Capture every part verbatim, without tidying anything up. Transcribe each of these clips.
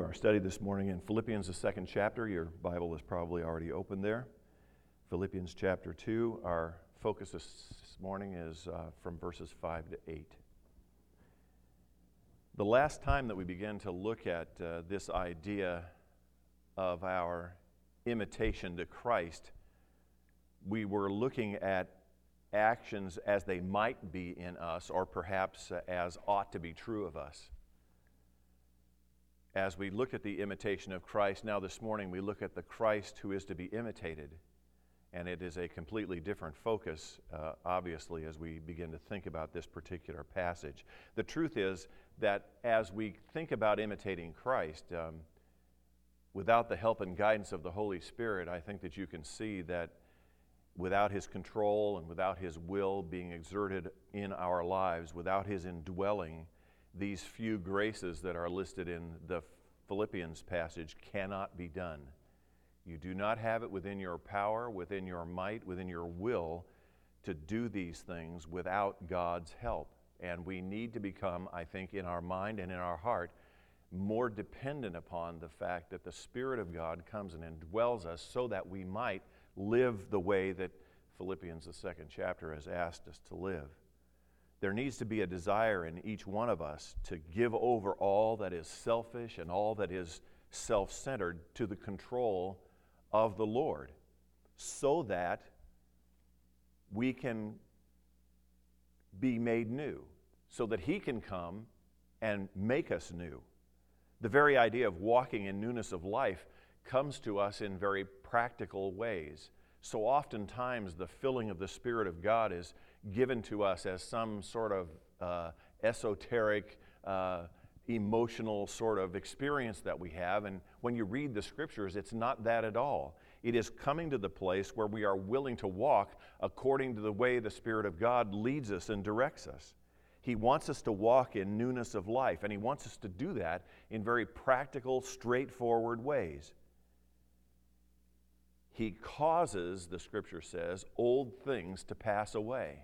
continue our study this morning in Philippians, the second chapter. Your Bible is probably already open there. Philippians chapter two. Our focus this morning is uh, from verses five to eight. The last time that we began to look at uh, this idea of our imitation to Christ, we were looking at actions as they might be in us, or perhaps uh, as ought to be true of us. As we look at the imitation of Christ, now this morning we look at the Christ who is to be imitated. And it is a completely different focus, uh, obviously, as we begin to think about this particular passage. The truth is that as we think about imitating Christ, um, without the help and guidance of the Holy Spirit, I think that you can see that without His control and without His will being exerted in our lives, without His indwelling, these few graces that are listed in the Philippians passage cannot be done. You do not have it within your power, within your might, within your will to do these things without God's help. And we need to become, I think, in our mind and in our heart, more dependent upon the fact that the Spirit of God comes and indwells us so that we might live the way that Philippians, the second chapter, has asked us to live. There needs to be a desire in each one of us to give over all that is selfish and all that is self-centered to the control of the Lord, so that we can be made new, so that He can come and make us new. The very idea of walking in newness of life comes to us in very practical ways. So oftentimes the filling of the Spirit of God is given to us as some sort of uh, esoteric, uh, emotional sort of experience that we have. And when you read the Scriptures, it's not that at all. It is coming to the place where we are willing to walk according to the way the Spirit of God leads us and directs us. He wants us to walk in newness of life, and He wants us to do that in very practical, straightforward ways. He causes, the Scripture says, old things to pass away.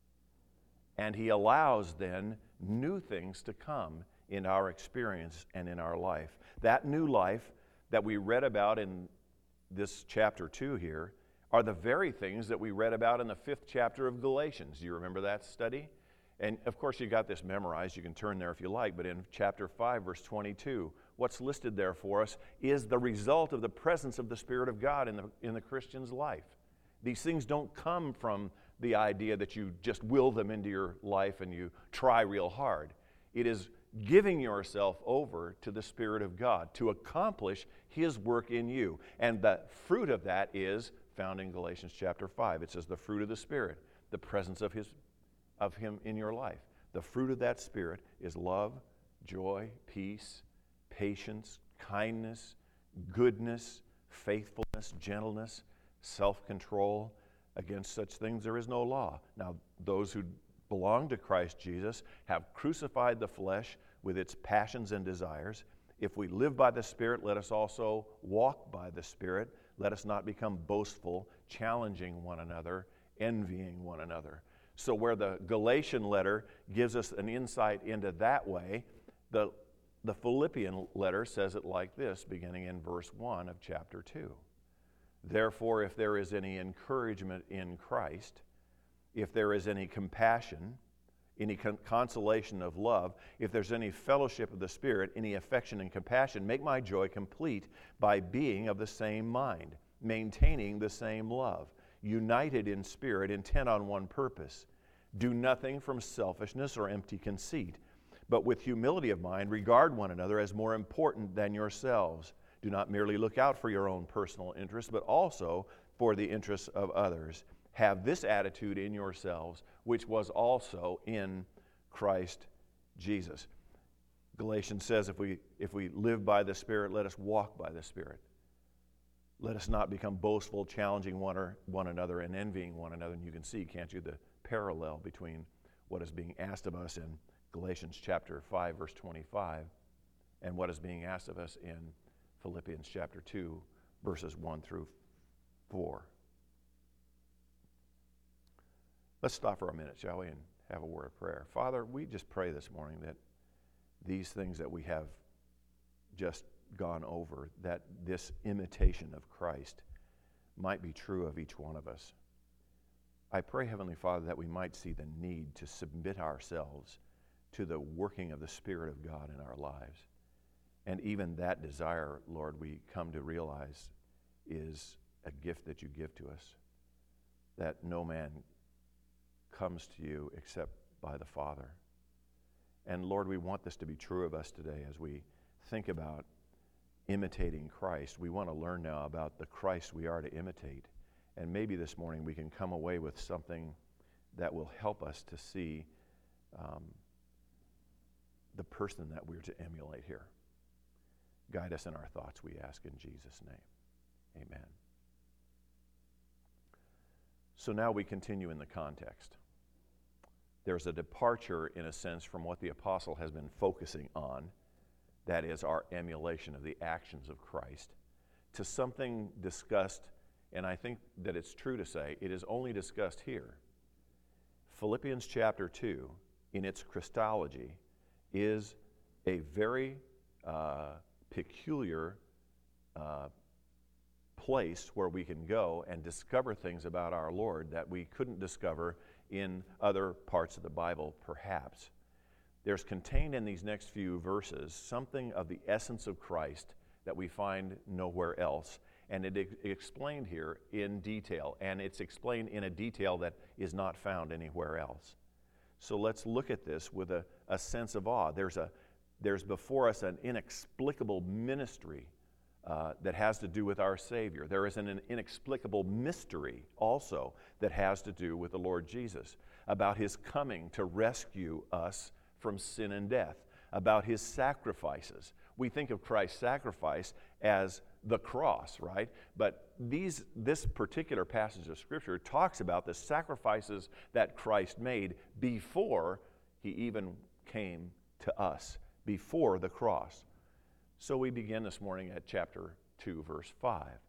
And He allows then new things to come in our experience and in our life. That new life that we read about in this chapter two here are the very things that we read about in the fifth chapter of Galatians. Do you remember that study? And of course you got this memorized. You can turn there if you like. But in chapter five, verse twenty-two, what's listed there for us is the result of the presence of the Spirit of God in the, in the Christian's life. These things don't come from the idea that you just will them into your life and you try real hard. It is giving yourself over to the Spirit of God to accomplish His work in you. And the fruit of that is found in Galatians chapter five. It says the fruit of the Spirit, the presence of His, of Him in your life. The fruit of that Spirit is love, joy, peace, patience, kindness, goodness, faithfulness, gentleness, self-control. Against such things there is no law. Now, those who belong to Christ Jesus have crucified the flesh with its passions and desires. If we live by the Spirit, let us also walk by the Spirit. Let us not become boastful, challenging one another, envying one another. So where the Galatian letter gives us an insight into that way, the, the Philippian letter says it like this, beginning in verse one of chapter two. Therefore, if there is any encouragement in Christ, if there is any compassion, any con- consolation of love, if there's any fellowship of the Spirit, any affection and compassion, make my joy complete by being of the same mind, maintaining the same love, united in spirit, intent on one purpose. Do nothing from selfishness or empty conceit, but with humility of mind regard one another as more important than yourselves. Do not merely look out for your own personal interests, but also for the interests of others. Have this attitude in yourselves, which was also in Christ Jesus. Galatians says if we, if we live by the Spirit, let us walk by the Spirit. Let us not become boastful, challenging one, or, one another and envying one another. And you can see, can't you, the parallel between what is being asked of us in Galatians chapter five, verse twenty-five, and what is being asked of us in Philippians chapter two, verses one through four. Let's stop for a minute, shall we, and have a word of prayer. Father, we just pray this morning that these things that we have just gone over, that this imitation of Christ might be true of each one of us. I pray, Heavenly Father, that we might see the need to submit ourselves to the working of the Spirit of God in our lives. And even that desire, Lord, we come to realize is a gift that you give to us, that no man comes to you except by the Father. And Lord, we want this to be true of us today as we think about imitating Christ. We want to learn now about the Christ we are to imitate. And maybe this morning we can come away with something that will help us to see um, the person that we're to emulate here. Guide us in our thoughts, we ask in Jesus' name. Amen. So now we continue in the context. There's a departure, in a sense, from what the apostle has been focusing on, that is our emulation of the actions of Christ, to something discussed, and I think that it's true to say, it is only discussed here. Philippians chapter two, in its Christology, is a very uh, peculiar uh, place where we can go and discover things about our Lord that we couldn't discover in other parts of the Bible, perhaps. There's contained in these next few verses something of the essence of Christ that we find nowhere else. And it is explained here in detail, and it's explained in a detail that is not found anywhere else. So let's look at this with a, a sense of awe. There's, a, there's before us an inexplicable ministry uh, that has to do with our Savior. There is an, an inexplicable mystery also that has to do with the Lord Jesus, about His coming to rescue us from sin and death, about His sacrifices. We think of Christ's sacrifice as the cross, right? But these, this particular passage of Scripture talks about the sacrifices that Christ made before He even came to us, before the cross. So we begin this morning at chapter two, verse five.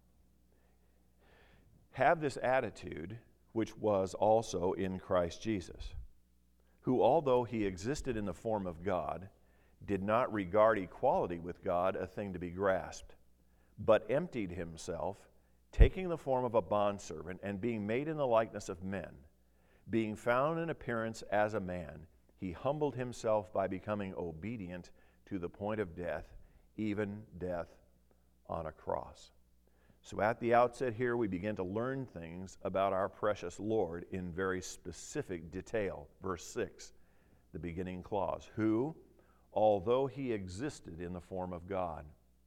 Have this attitude which was also in Christ Jesus, who, although He existed in the form of God, did not regard equality with God a thing to be grasped, but emptied Himself, taking the form of a bondservant, and being made in the likeness of men. Being found in appearance as a man, He humbled Himself by becoming obedient to the point of death, even death on a cross. So at the outset here, we begin to learn things about our precious Lord in very specific detail. Verse six, the beginning clause, who, although He existed in the form of God.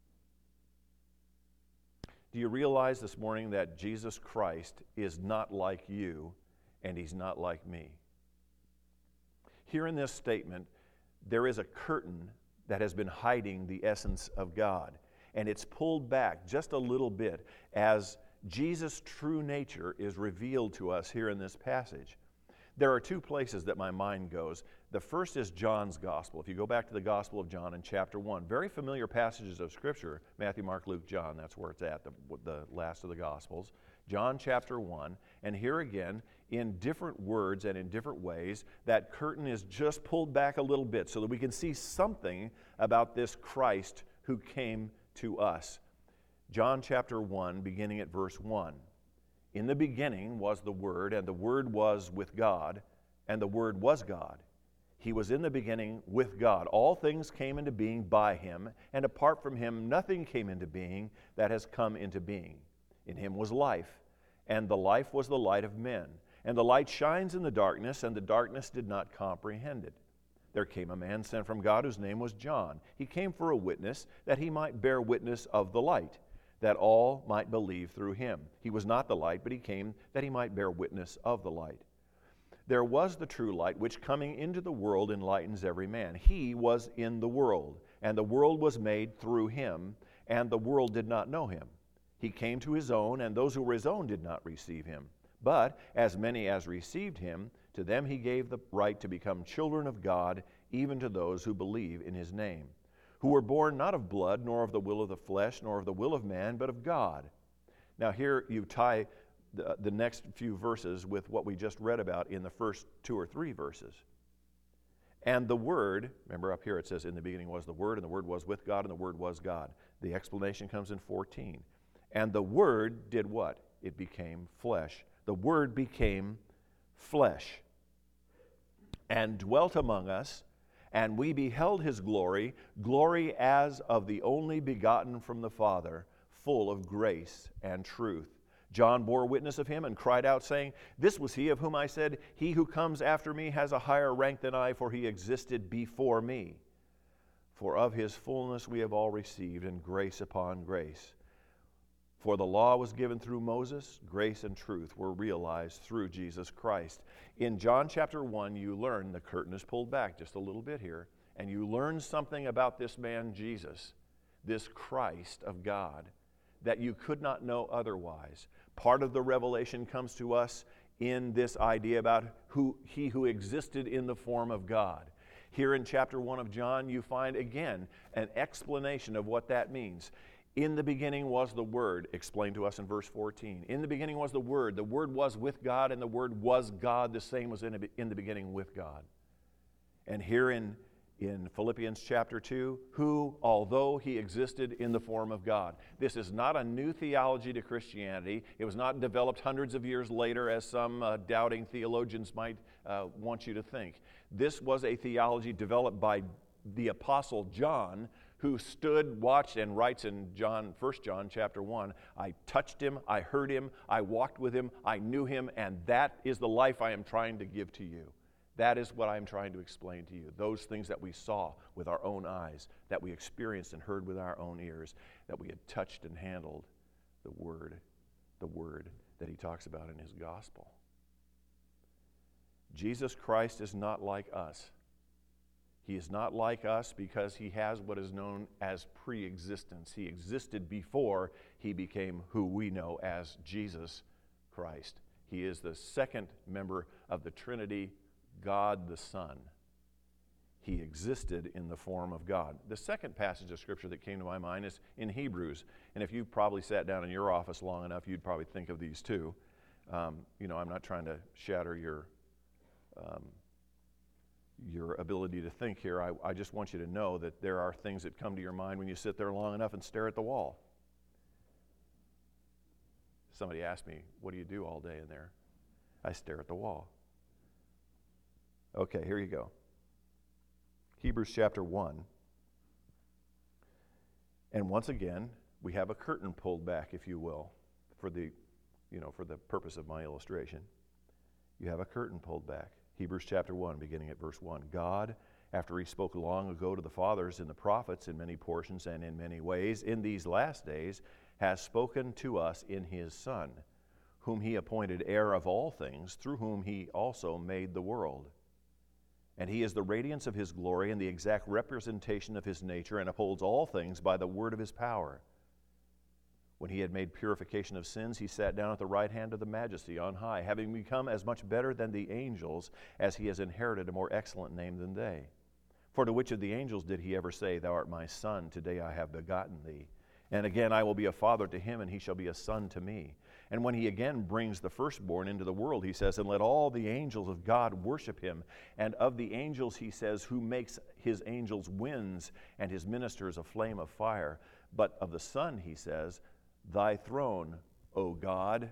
Do you realize this morning that Jesus Christ is not like you and He's not like me? Here in this statement, there is a curtain that has been hiding the essence of God, and it's pulled back just a little bit as Jesus' true nature is revealed to us here in this passage. There are two places that my mind goes. The first is John's Gospel. If you go back to the Gospel of John in chapter one, very familiar passages of Scripture, Matthew, Mark, Luke, John, that's where it's at, the, the last of the Gospels. John chapter one, and here again, in different words and in different ways, that curtain is just pulled back a little bit so that we can see something about this Christ who came to us. John chapter one, beginning at verse one. In the beginning was the Word, and the Word was with God, and the Word was God. He was in the beginning with God. All things came into being by Him, and apart from Him nothing came into being that has come into being. In Him was life, and the life was the light of men. And the light shines in the darkness, and the darkness did not comprehend it. There came a man sent from God whose name was John. He came for a witness, that he might bear witness of the light, that all might believe through him. He was not the light, but he came that he might bear witness of the light. There was the true light, which coming into the world enlightens every man. He was in the world, and the world was made through him, and the world did not know him. He came to his own, and those who were his own did not receive him. But as many as received him, to them he gave the right to become children of God, even to those who believe in his name, who were born not of blood, nor of the will of the flesh, nor of the will of man, but of God. Now here you tie the, the next few verses with what we just read about in the first two or three verses. And the Word, remember up here it says, in the beginning was the Word, and the Word was with God, and the Word was God. The explanation comes in fourteen. And the Word did what? It became flesh. The Word became flesh and dwelt among us, and we beheld his glory, glory as of the only begotten from the Father, full of grace and truth. John bore witness of him and cried out, saying, This was he of whom I said, He who comes after me has a higher rank than I, for he existed before me. For of his fullness we have all received, and grace upon grace. For the law was given through Moses, grace and truth were realized through Jesus Christ. In John chapter one, you learn, the curtain is pulled back just a little bit here, and you learn something about this man Jesus, this Christ of God, that you could not know otherwise. Part of the revelation comes to us in this idea about who he who existed in the form of God. Here in chapter one of John, you find again an explanation of what that means. In the beginning was the Word, explained to us in verse fourteen. In the beginning was the Word. The Word was with God, and the Word was God. The same was in, in the beginning with God. And here in, in Philippians chapter two, who, although he existed in the form of God. This is not a new theology to Christianity. It was not developed hundreds of years later, as some uh, doubting theologians might uh, want you to think. This was a theology developed by the Apostle John, who stood, watched, and writes in John, First John chapter one, I touched him, I heard him, I walked with him, I knew him, and that is the life I am trying to give to you. That is what I am trying to explain to you. Those things that we saw with our own eyes, that we experienced and heard with our own ears, that we had touched and handled, the Word, the Word that he talks about in his gospel. Jesus Christ is not like us. He is not like us because he has what is known as pre-existence. He existed before he became who we know as Jesus Christ. He is the second member of the Trinity, God the Son. He existed in the form of God. The second passage of Scripture that came to my mind is in Hebrews. And if you probably sat down in your office long enough, you'd probably think of these too. Um, you know, I'm not trying to shatter your... Um, your ability to think here. I, I just want you to know that there are things that come to your mind when you sit there long enough and stare at the wall. Somebody asked me, what do you do all day in there? I stare at the wall. Okay, here you go. Hebrews chapter one. And once again, we have a curtain pulled back, if you will, for the, you know, for the purpose of my illustration. You have a curtain pulled back. Hebrews chapter one, beginning at verse one. God, after he spoke long ago to the fathers and the prophets in many portions and in many ways, in these last days has spoken to us in his Son, whom he appointed heir of all things, through whom he also made the world. And he is the radiance of his glory and the exact representation of his nature, and upholds all things by the word of his power. When he had made purification of sins, he sat down at the right hand of the Majesty on high, having become as much better than the angels, as he has inherited a more excellent name than they. For to which of the angels did he ever say, Thou art my son, today I have begotten thee? And again, I will be a father to him, and he shall be a son to me. And when he again brings the firstborn into the world, he says, And let all the angels of God worship him. And of the angels, he says, Who makes his angels winds, and his ministers a flame of fire. But of the Son, he says, Thy throne, O God,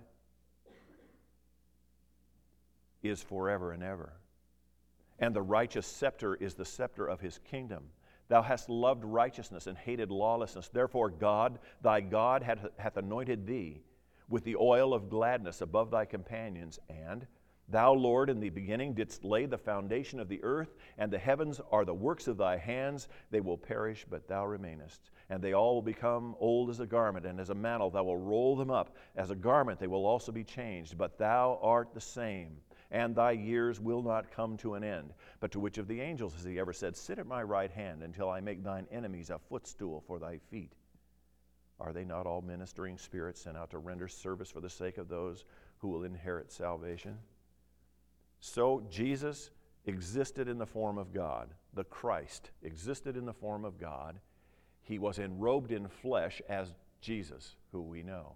is forever and ever. And the righteous scepter is the scepter of his kingdom. Thou hast loved righteousness and hated lawlessness. Therefore God, thy God, hath, hath anointed thee with the oil of gladness above thy companions. And thou, Lord, in the beginning didst lay the foundation of the earth, and the heavens are the works of thy hands. They will perish, but thou remainest. And they all will become old as a garment, and as a mantle thou wilt roll them up. As a garment they will also be changed. But thou art the same, and thy years will not come to an end. But to which of the angels has he ever said, Sit at my right hand until I make thine enemies a footstool for thy feet? Are they not all ministering spirits sent out to render service for the sake of those who will inherit salvation? So Jesus existed in the form of God. The Christ existed in the form of God. He was enrobed in flesh as Jesus, who we know.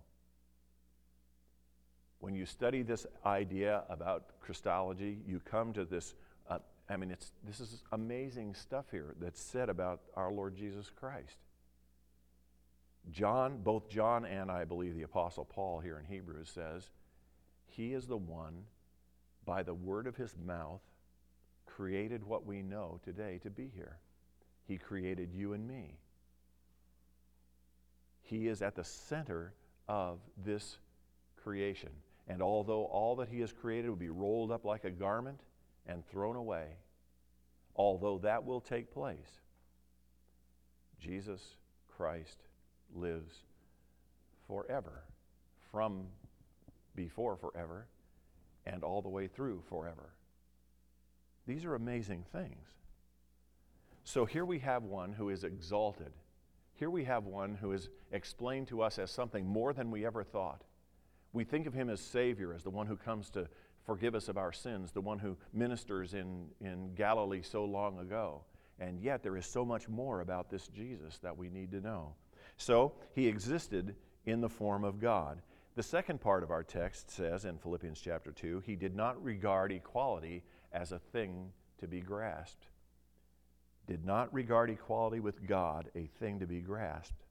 When you study this idea about Christology, you come to this, uh, I mean, it's this is amazing stuff here that's said about our Lord Jesus Christ. John, both John and I believe the Apostle Paul here in Hebrews says, he is the one, by the word of his mouth, created what we know today to be here. He created you and me. He is at the center of this creation. And although all that he has created will be rolled up like a garment and thrown away, although that will take place, Jesus Christ lives forever, from before forever and all the way through forever. These are amazing things. So here we have one who is exalted. Here we have one who is explained to us as something more than we ever thought. We think of him as Savior, as the one who comes to forgive us of our sins, the one who ministers in, in Galilee so long ago. And yet there is so much more about this Jesus that we need to know. So he existed in the form of God. The second part of our text says in Philippians chapter two, he did not regard equality as a thing to be grasped. Did not regard equality with God a thing to be grasped.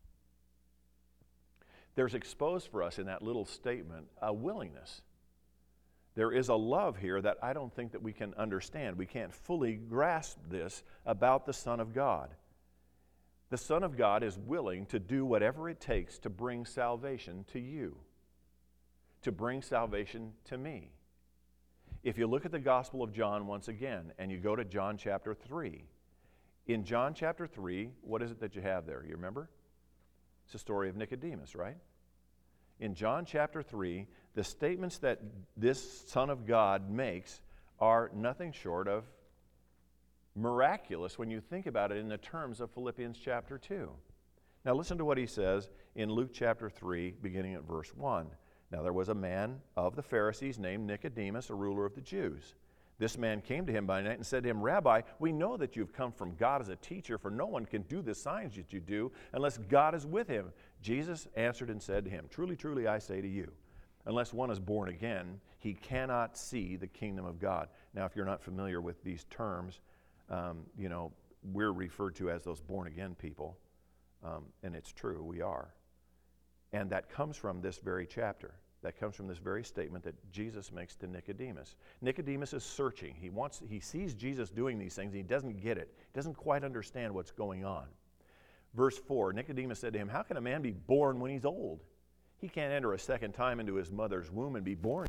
There's exposed for us in that little statement a willingness. There is a love here that I don't think that we can understand. We can't fully grasp this about the Son of God. The Son of God is willing to do whatever it takes to bring salvation to you, to bring salvation to me. If you look at the Gospel of John once again, and you go to John chapter three, in John chapter three, what is it that you have there? You remember? It's the story of Nicodemus, right? In John chapter three, the statements that this Son of God makes are nothing short of miraculous when you think about it in the terms of Philippians chapter two. Now listen to what he says in Luke chapter three, beginning at verse one. Now there was a man of the Pharisees named Nicodemus, a ruler of the Jews. This man came to him by night and said to him, Rabbi, we know that you've come from God as a teacher, for no one can do the signs that you do unless God is with him. Jesus answered and said to him, Truly, truly, I say to you, unless one is born again, he cannot see the kingdom of God. Now, if you're not familiar with these terms, um, you know, we're referred to as those born-again people, um, and it's true, we are. And that comes from this very chapter. That comes from this very statement that Jesus makes to Nicodemus. Nicodemus is searching. He wants, he sees Jesus doing these things, and he doesn't get it. He doesn't quite understand what's going on. Verse four, Nicodemus said to him, How can a man be born when he's old? He can't enter a second time into his mother's womb and be born.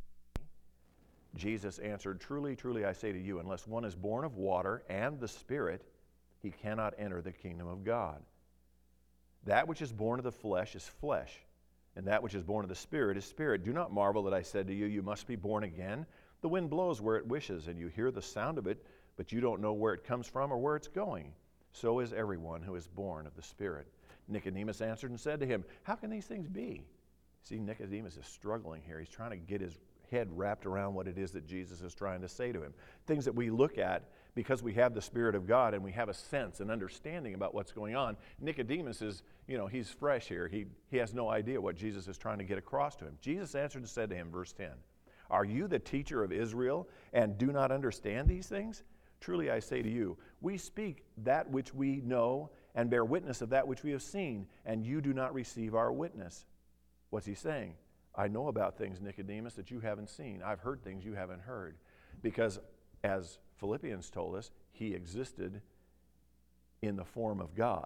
Jesus answered, Truly, truly, I say to you, unless one is born of water and the Spirit, he cannot enter the kingdom of God. That which is born of the flesh is flesh, and that which is born of the Spirit is spirit. Do not marvel that I said to you, you must be born again. The wind blows where it wishes, and you hear the sound of it, but you don't know where it comes from or where it's going. So is everyone who is born of the Spirit. Nicodemus answered and said to him, How can these things be? See, Nicodemus is struggling here. He's trying to get his head wrapped around what it is that Jesus is trying to say to him. Things that we look at because we have the Spirit of God and we have a sense and understanding about what's going on. Nicodemus is, you know, he's fresh here. He, he has no idea what Jesus is trying to get across to him. Jesus answered and said to him, verse ten, Are you the teacher of Israel and do not understand these things? Truly I say to you, we speak that which we know and bear witness of that which we have seen, and you do not receive our witness. What's he saying? I know about things, Nicodemus, that you haven't seen. I've heard things you haven't heard. Because as Philippians told us, he existed in the form of God.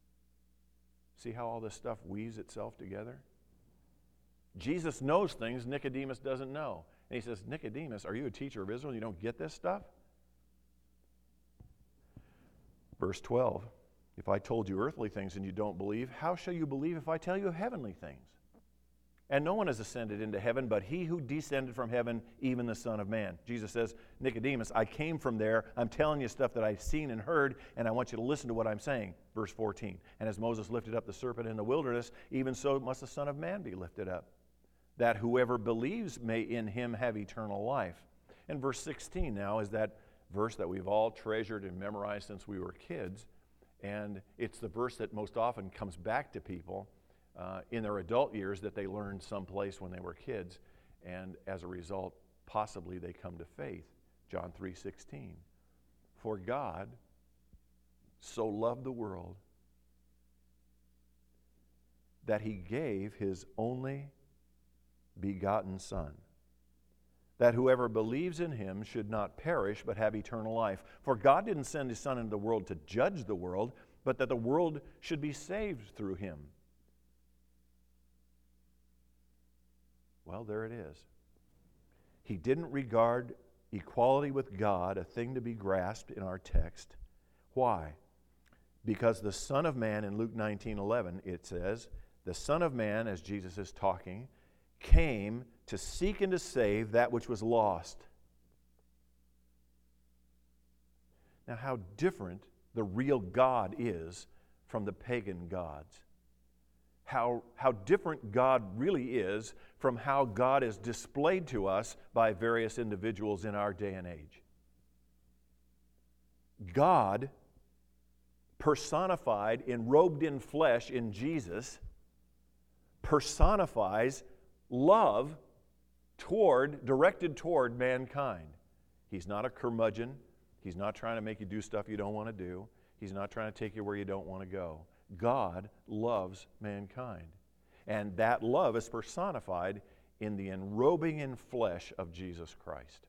See how all this stuff weaves itself together? Jesus knows things Nicodemus doesn't know. And he says, Nicodemus, are you a teacher of Israel? You don't get this stuff? Verse twelve, if I told you earthly things and you don't believe, how shall you believe if I tell you heavenly things? And no one has ascended into heaven but he who descended from heaven, even the Son of Man. Jesus says, Nicodemus, I came from there. I'm telling you stuff that I've seen and heard, and I want you to listen to what I'm saying. Verse fourteen, and as Moses lifted up the serpent in the wilderness, even so must the Son of Man be lifted up, that whoever believes may in him have eternal life. And verse sixteen now is that verse that we've all treasured and memorized since we were kids, and it's the verse that most often comes back to people Uh, in their adult years that they learned someplace when they were kids, and as a result, possibly they come to faith. John three sixteen. For God so loved the world that he gave his only begotten Son, that whoever believes in him should not perish but have eternal life. For God didn't send his Son into the world to judge the world, but that the world should be saved through him. Well, there it is. He didn't regard equality with God a thing to be grasped in our text. Why? Because the Son of Man, in Luke nineteen eleven, it says, the Son of Man, as Jesus is talking, came to seek and to save that which was lost. Now, how different the real God is from the pagan gods. How, how different God really is from how God is displayed to us by various individuals in our day and age. God, personified, enrobed in flesh in Jesus, personifies love toward, directed toward mankind. He's not a curmudgeon. He's not trying to make you do stuff you don't want to do. He's not trying to take you where you don't want to go. God loves mankind. And that love is personified in the enrobing in flesh of Jesus Christ.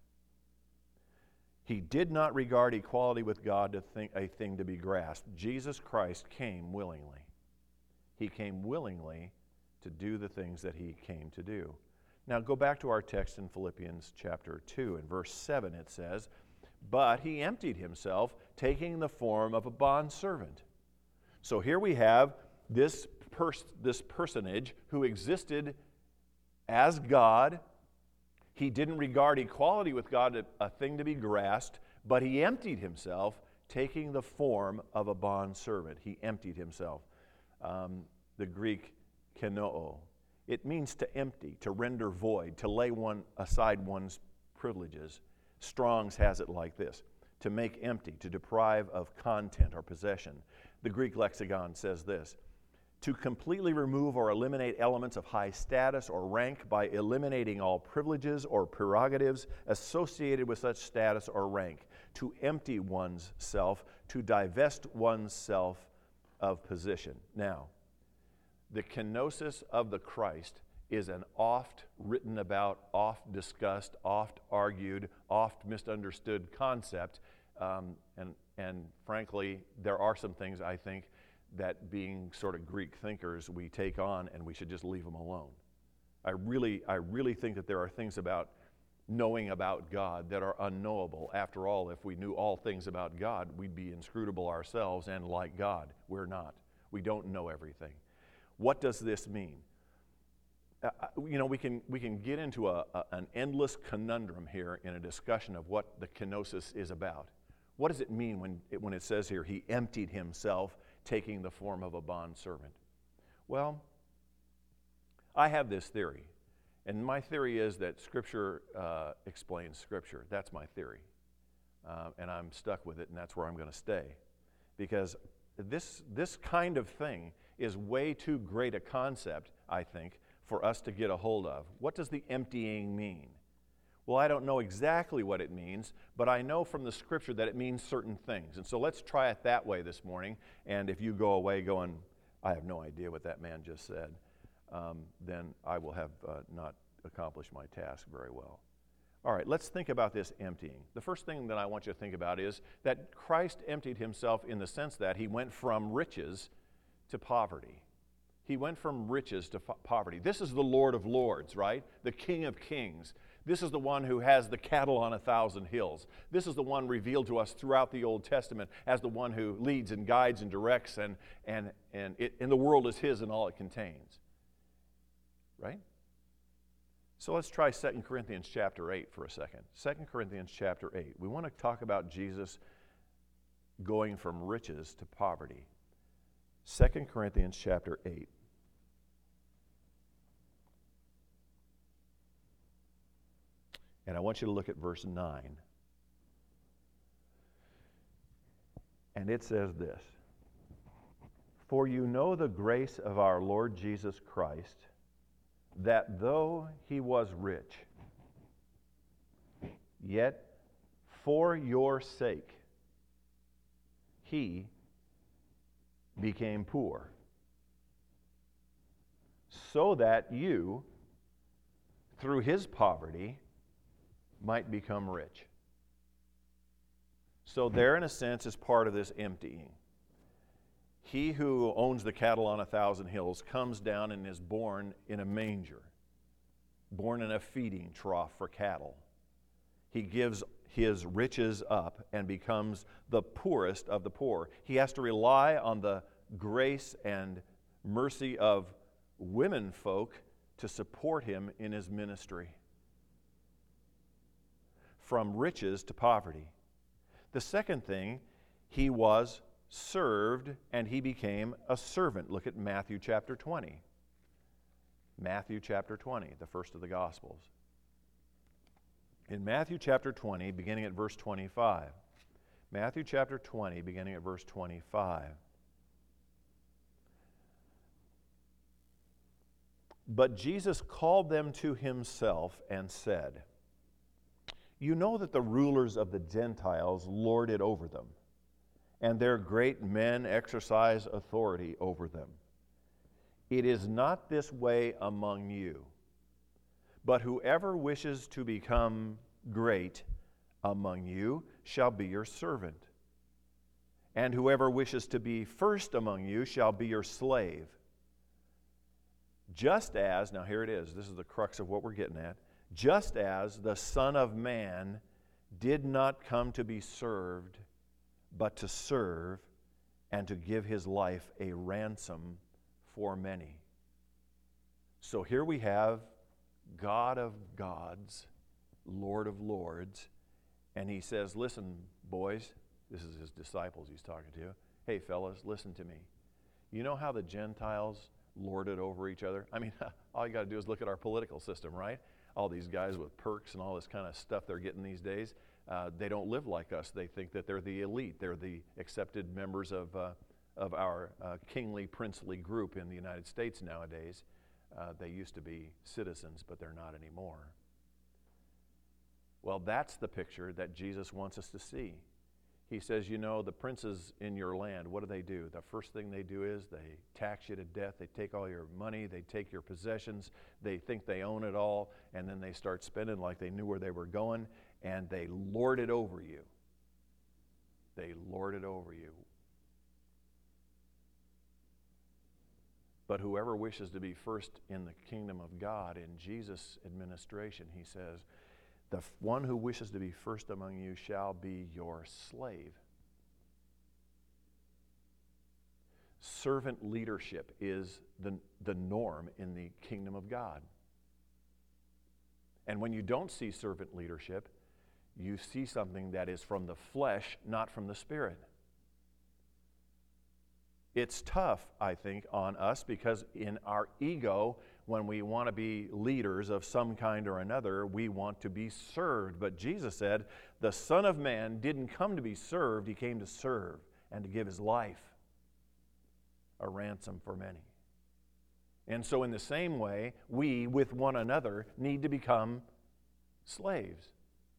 He did not regard equality with God to think a thing to be grasped. Jesus Christ came willingly. He came willingly to do the things that he came to do. Now go back to our text in Philippians chapter two. In verse seven it says, "But he emptied himself, taking the form of a bondservant." So here we have this, pers- this personage who existed as God. He didn't regard equality with God a, a thing to be grasped, but he emptied himself, taking the form of a bondservant. He emptied himself. Um, the Greek kenoo. It means to empty, to render void, to lay one aside one's privileges. Strong's has it like this: to make empty, to deprive of content or possession. The Greek lexicon says this: to completely remove or eliminate elements of high status or rank by eliminating all privileges or prerogatives associated with such status or rank. To empty one's self, to divest one's self of position. Now, the kenosis of the Christ is an oft written about, oft discussed, oft argued, oft misunderstood concept. Um, and, and frankly, there are some things I think that, being sort of Greek thinkers, we take on and we should just leave them alone. I really, I really think that there are things about knowing about God that are unknowable. After all, if we knew all things about God, we'd be inscrutable ourselves and like God. We're not. We don't know everything. What does this mean? Uh, you know, we can, we can get into a, a, an endless conundrum here in a discussion of what the kenosis is about. What does it mean when it, when it says here, he emptied himself, taking the form of a bondservant? Well, I have this theory, and my theory is that Scripture uh, explains Scripture. That's my theory, uh, and I'm stuck with it, and that's where I'm going to stay, because this, this kind of thing is way too great a concept, I think, for us to get a hold of. What does the emptying mean? Well, I don't know exactly what it means, but I know from the Scripture that it means certain things. And so let's try it that way this morning. And if you go away going, I have no idea what that man just said, um, then I will have uh, not accomplished my task very well. All right, let's think about this emptying. The first thing that I want you to think about is that Christ emptied himself in the sense that he went from riches to poverty. He went from riches to fo- poverty. This is the Lord of Lords, right? The King of Kings. This is the one who has the cattle on a thousand hills. This is the one revealed to us throughout the Old Testament as the one who leads and guides and directs, and, and, and, it, and the world is his and all it contains. Right? So let's try Second Corinthians chapter eight for a second. Second Corinthians chapter eight. We want to talk about Jesus going from riches to poverty. Second Corinthians chapter eight. And I want you to look at verse nine. And it says this: "For you know the grace of our Lord Jesus Christ, that though he was rich, yet for your sake he became poor, so that you, through his poverty, might become rich. So there, in a sense, is part of this emptying. He who owns the cattle on a thousand hills comes down and is born in a manger, born in a feeding trough for cattle. He gives his riches up and becomes the poorest of the poor. He has to rely on the grace and mercy of women folk to support him in his ministry. From riches to poverty. The second thing, he was served and he became a servant. Look at Matthew chapter twenty. Matthew chapter twenty, the first of the Gospels. In Matthew chapter twenty, beginning at verse twenty-five. Matthew chapter twenty, beginning at verse twenty-five. But Jesus called them to himself and said, "You know that the rulers of the Gentiles lord it over them, and their great men exercise authority over them. It is not this way among you, but whoever wishes to become great among you shall be your servant, and whoever wishes to be first among you shall be your slave. Just as," now here it is, this is the crux of what we're getting at, "just as the Son of Man did not come to be served, but to serve and to give his life a ransom for many." So here we have God of gods, Lord of lords, and he says, listen, boys, this is his disciples he's talking to, hey, fellas, listen to me. You know how the Gentiles lorded over each other? I mean, all you got to do is look at our political system, right? All these guys with perks and all this kind of stuff they're getting these days, uh, they don't live like us. They think that they're the elite. They're the accepted members of, uh, of our uh, kingly, princely group in the United States nowadays. Uh, they used to be citizens, but they're not anymore. Well, that's the picture that Jesus wants us to see. He says, you know, the princes in your land, what do they do? The first thing they do is they tax you to death. They take all your money. They take your possessions. They think they own it all. And then they start spending like they knew where they were going. And they lord it over you. They lord it over you. But whoever wishes to be first in the kingdom of God, in Jesus' administration, he says, the one who wishes to be first among you shall be your slave. Servant leadership is the, the norm in the kingdom of God. And when you don't see servant leadership, you see something that is from the flesh, not from the spirit. It's tough, I think, on us because in our ego, when we want to be leaders of some kind or another, we want to be served. But Jesus said, the Son of Man didn't come to be served, he came to serve and to give his life a ransom for many. And so in the same way, we with one another need to become slaves.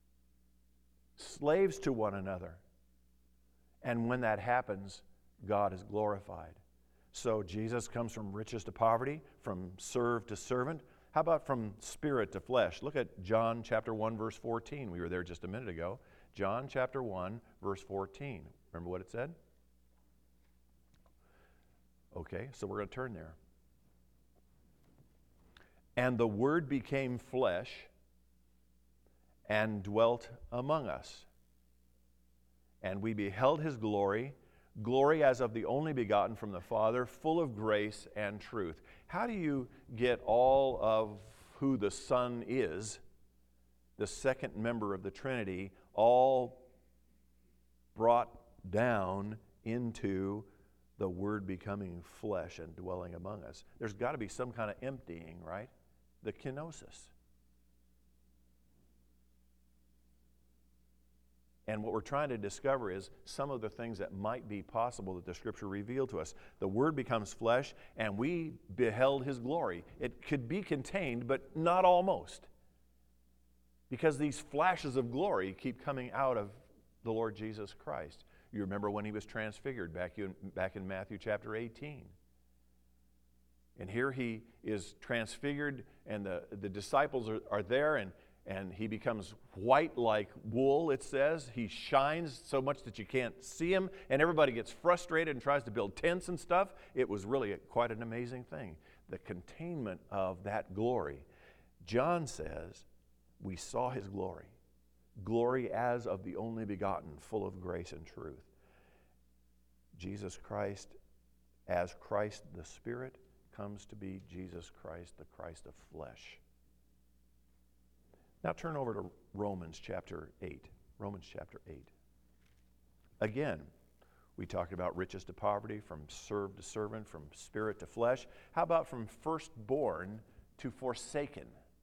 Slaves to one another. And when that happens, God is glorified. So Jesus comes from riches to poverty, from serve to servant. How about from spirit to flesh? Look at John chapter one, verse fourteen. We were there just a minute ago. John chapter one, verse fourteen. Remember what it said? Okay, so we're going to turn there. And the Word became flesh and dwelt among us. And we beheld his glory, glory as of the only begotten from the Father, full of grace and truth. How do you get all of who the Son is, the second member of the Trinity, all brought down into the Word becoming flesh and dwelling among us? There's got to be some kind of emptying, right? The kenosis. And what we're trying to discover is some of the things that might be possible that the Scripture revealed to us. The Word becomes flesh, and we beheld his glory. It could be contained, but not almost. Because these flashes of glory keep coming out of the Lord Jesus Christ. You remember when he was transfigured back in, back in Matthew chapter eighteen. And here he is transfigured, and the, the disciples are, are there, and, and he becomes white like wool, it says. He shines so much that you can't see him, and everybody gets frustrated and tries to build tents and stuff. It was really a, quite an amazing thing, the containment of that glory. John says, we saw his glory, glory as of the only begotten, full of grace and truth. Jesus Christ, as Christ the Spirit, comes to be Jesus Christ, the Christ of flesh. Now turn over to Romans chapter eight. Romans chapter eight. Again, we talked about riches to poverty, from served to servant, from spirit to flesh. How about from firstborn to forsaken?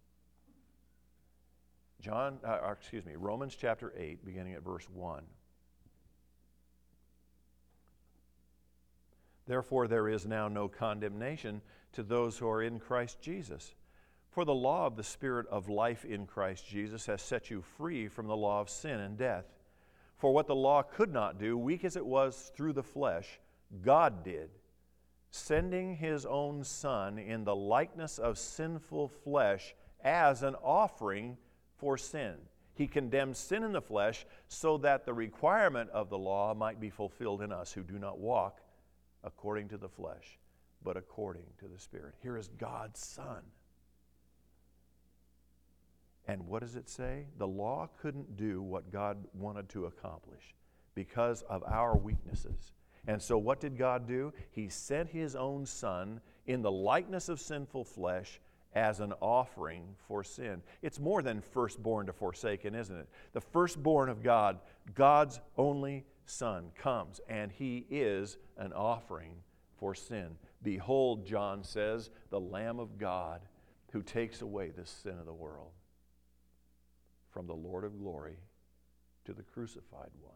John, uh, excuse me, Romans chapter eight, beginning at verse one. Therefore, there is now no condemnation to those who are in Christ Jesus. For the law of the Spirit of life in Christ Jesus has set you free from the law of sin and death. For what the law could not do, weak as it was through the flesh, God did, sending his own Son in the likeness of sinful flesh as an offering for sin. He condemned sin in the flesh so that the requirement of the law might be fulfilled in us who do not walk according to the flesh, but according to the Spirit. Here is God's Son. And what does it say? The law couldn't do what God wanted to accomplish because of our weaknesses. And so what did God do? He sent his own Son in the likeness of sinful flesh as an offering for sin. It's more than firstborn to forsaken, isn't it? The firstborn of God, God's only Son, comes, and he is an offering for sin. Behold, John says, the Lamb of God who takes away the sin of the world. From the Lord of glory to the crucified one.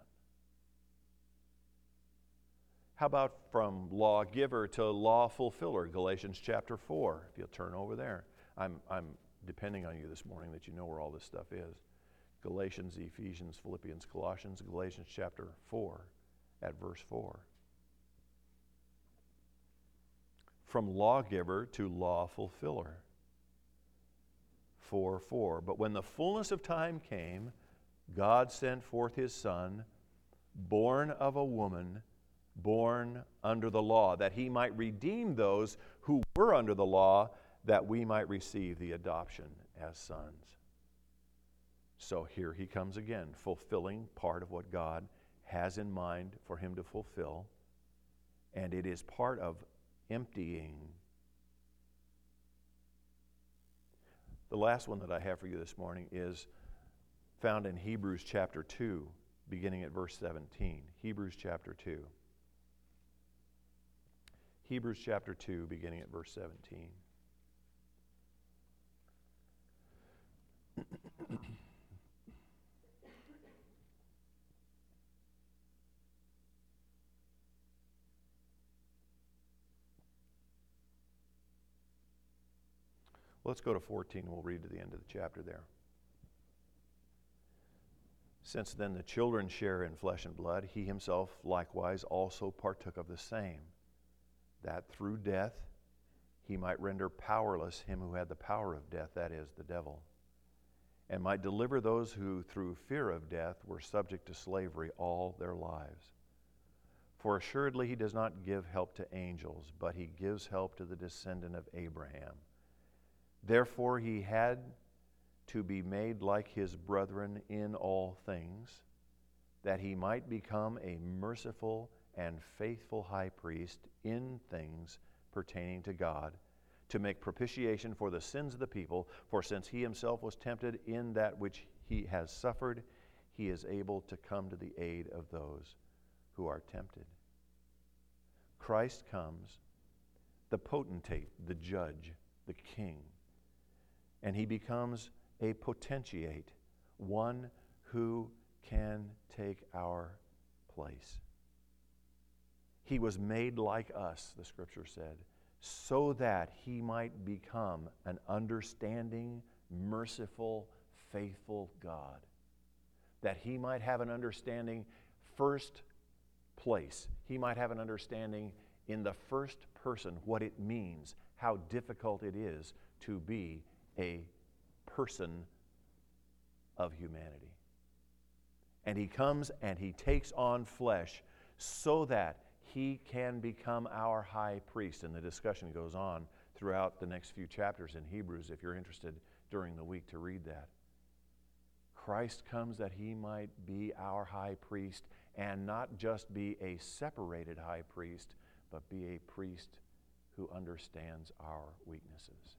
How about from lawgiver to law fulfiller? Galatians chapter four, if you'll turn over there. I'm, I'm depending on you this morning that you know where all this stuff is. Galatians, Ephesians, Philippians, Colossians, Galatians chapter four at verse four. From lawgiver to law fulfiller. four four. But when the fullness of time came, God sent forth his Son, born of a woman, born under the law, that he might redeem those who were under the law, that we might receive the adoption as sons. So here he comes again, fulfilling part of what God has in mind for him to fulfill. And it is part of emptying. The last one that I have for you this morning is found in Hebrews chapter two, beginning at verse seventeen. Hebrews chapter two. Hebrews chapter two, beginning at verse seventeen. Let's go to fourteen. We'll read to the end of the chapter there. Since then the children share in flesh and blood, he himself likewise also partook of the same, that through death he might render powerless him who had the power of death, that is, the devil, and might deliver those who through fear of death were subject to slavery all their lives. For assuredly he does not give help to angels, but he gives help to the descendant of Abraham. Therefore he had to be made like his brethren in all things, that he might become a merciful and faithful high priest in things pertaining to God, to make propitiation for the sins of the people. For since he himself was tempted in that which he has suffered, he is able to come to the aid of those who are tempted. Christ comes, the potentate, the judge, the king, and he becomes a potentiate, one who can take our place. He was made like us, the scripture said, so that he might become an understanding, merciful, faithful God. That he might have an understanding first place. He might have an understanding in the first person what it means, how difficult it is to be a person of humanity. And he comes and he takes on flesh so that he can become our high priest. And the discussion goes on throughout the next few chapters in Hebrews, if you're interested during the week to read that. Christ comes that he might be our high priest, and not just be a separated high priest, but be a priest who understands our weaknesses.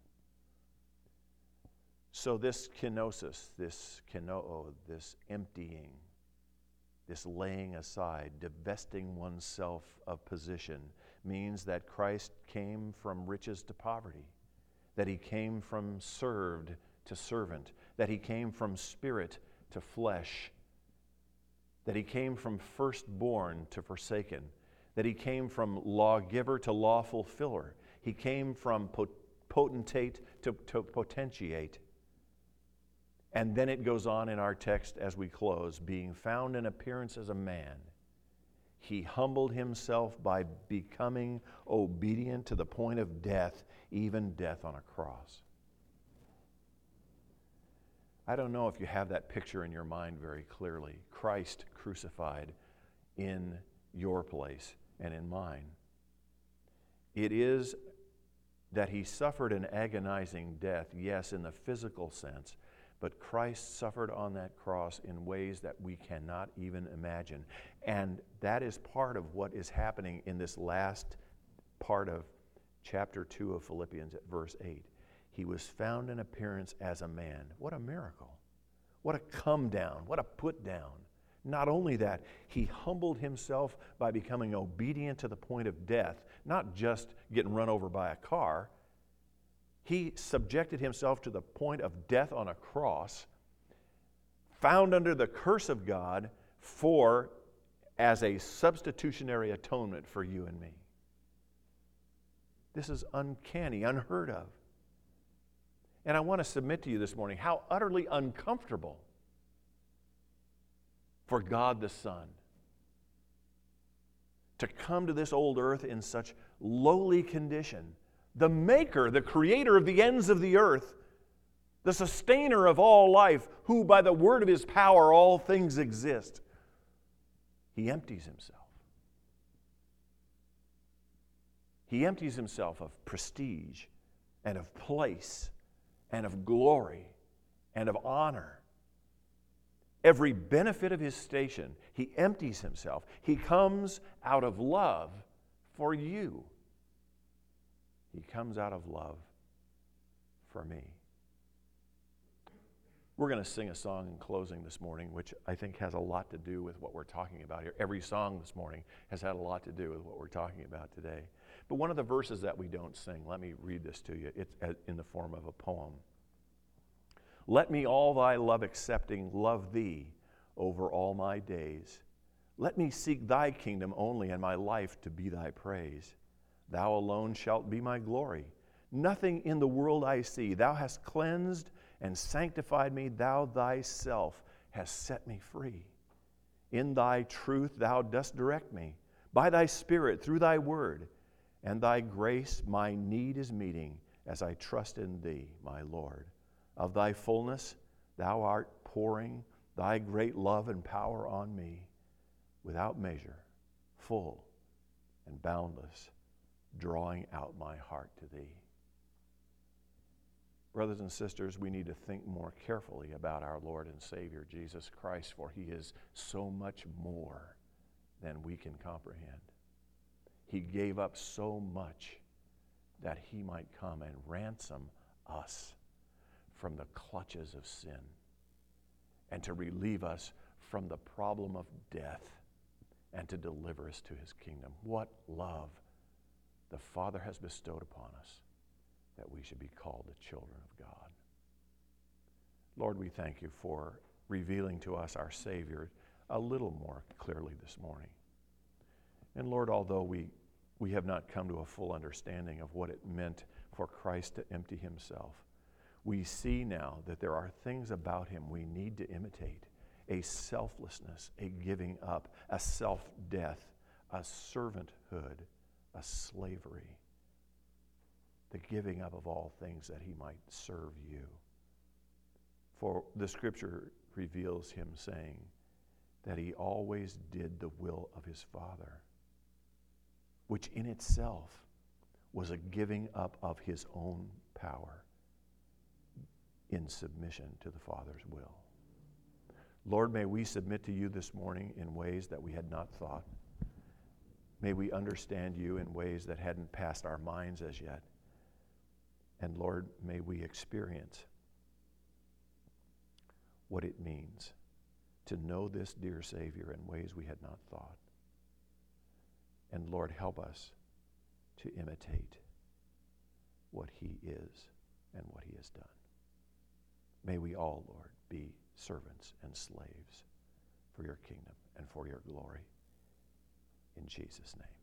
So this kenosis, this kenoo, this emptying, this laying aside, divesting oneself of position, means that Christ came from riches to poverty, that he came from served to servant, that he came from spirit to flesh, that he came from firstborn to forsaken, that he came from lawgiver to law fulfiller. He came from potentate to, to potentiate. And then it goes on in our text as we close, being found in appearance as a man, he humbled himself by becoming obedient to the point of death, even death on a cross. I don't know if you have that picture in your mind very clearly. Christ crucified in your place and in mine. It is that he suffered an agonizing death, yes, in the physical sense, but Christ suffered on that cross in ways that we cannot even imagine. And that is part of what is happening in this last part of chapter two of Philippians at verse eight. He was found in appearance as a man. What a miracle. What a come down. What a put down. Not only that, he humbled himself by becoming obedient to the point of death, not just getting run over by a car. He subjected himself to the point of death on a cross, found under the curse of God for as a substitutionary atonement for you and me. This is uncanny, unheard of. And I want to submit to you this morning how utterly uncomfortable for God the Son to come to this old earth in such lowly condition. The maker, the creator of the ends of the earth, the sustainer of all life, who by the word of his power all things exist, he empties himself. He empties himself of prestige and of place and of glory and of honor. Every benefit of his station, he empties himself. He comes out of love for you. He comes out of love for me. We're going to sing a song in closing this morning, which I think has a lot to do with what we're talking about here. Every song this morning has had a lot to do with what we're talking about today. But one of the verses that we don't sing, let me read this to you. It's in the form of a poem. Let me all thy love accepting love thee over all my days. Let me seek thy kingdom only, and my life to be thy praise. Thou alone shalt be my glory. Nothing in the world I see. Thou hast cleansed and sanctified me. Thou thyself hast set me free. In thy truth thou dost direct me. By thy Spirit, through thy word, and thy grace my need is meeting as I trust in thee, my Lord. Of thy fullness thou art pouring thy great love and power on me without measure, full and boundless, drawing out my heart to thee. Brothers and sisters, we need to think more carefully about our Lord and Savior, Jesus Christ, for he is so much more than we can comprehend. He gave up so much that he might come and ransom us from the clutches of sin and to relieve us from the problem of death and to deliver us to his kingdom. What love the Father has bestowed upon us that we should be called the children of God. Lord, we thank you for revealing to us our Savior a little more clearly this morning. And Lord, although we, we have not come to a full understanding of what it meant for Christ to empty himself, we see now that there are things about him we need to imitate. A selflessness, a giving up, a self-death, a servanthood, a slavery. the giving up of all things that he might serve you. For the scripture reveals him saying that he always did the will of his Father, which in itself was a giving up of his own power in submission to the Father's will. Lord, may we submit to you this morning in ways that we had not thought. May we understand you in ways that hadn't passed our minds as yet. And Lord, may we experience what it means to know this dear Savior in ways we had not thought. And Lord, help us to imitate what he is and what he has done. May we all, Lord, be servants and slaves for your kingdom and for your glory. In Jesus' name.